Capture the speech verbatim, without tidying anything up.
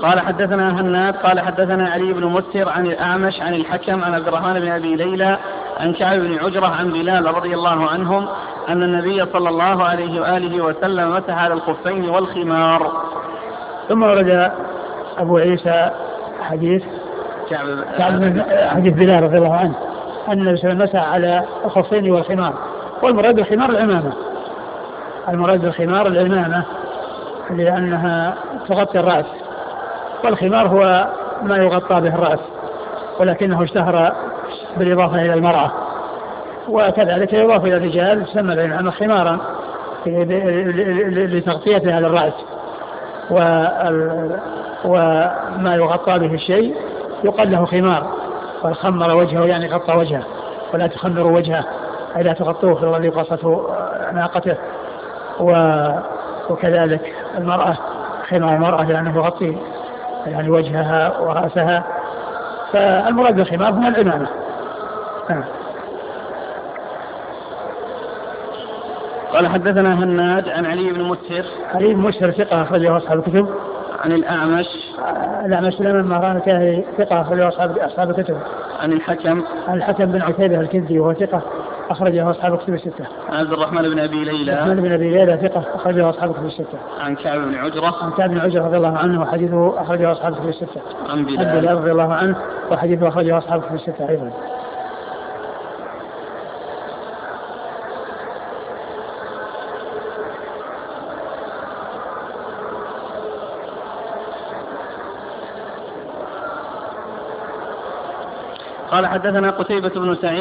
قال حدثنا هناد قال حدثنا علي بن مسهر عن الأعمش عن الحكم عن عبد الرحمن بن أبي ليلى عن كعب بن عجرة عن بلال رضي الله عنهم أن النبي صلى الله عليه وآله وسلم مسح على الخفين والخمار. ثم ورد أبو عيسى حديث كعب حديث بلال رضي الله عنه أن النبي صلى الله عليه وسلم مسح على الخفين والخمار، والمراد بالخمار العمامة، المراد بالخمار العمامة لأنها تغطي الرأس، والخمار هو ما يغطى به الرأس ولكنه اشتهر بالإضافة إلى المرأة، وكذلك يضاف إلى الرجال يسمى العمامة خمارا لتغطيتها للرأس، وما يغطى به الشيء يقال له خمار. والخمر وجهه يعني غطى وجهه، ولا تخمروا وجهه أي لا تغطوه في الذي قصته ناقته. وكذلك المرأة خمار المرأة لأنه يغطي يعني وجهها ورأسها، فالمراد بالخمار هو العمامة. قال حدثنا هناد عن علي بن مسهر علي بن مسهر ثقة أخرجه أصحاب الكتب. عن الأعمش الأعمش سليمان مهران كاهلي ثقة أخرجه أصحاب أصحاب الكتب. عن الحكم عن الحكم بن عتيبة الكندي وهو ثقة أخرجه أصحاب الكتب الستة. عن عبد الرحمن بن أبي ليلى الرحمن بن أبي ليلى ثقة أخرجه أصحاب الكتب الستة. عن كعب بن عجرة عن كعب بن عجرة رضي الله عنه وحديثه أخرجه أصحاب الكتب الستة. عن بلال رضي الله عنه وحديثه أخرجه أصحاب الكتب الستة أيضا. قال حدثنا قتيبة بن سعيد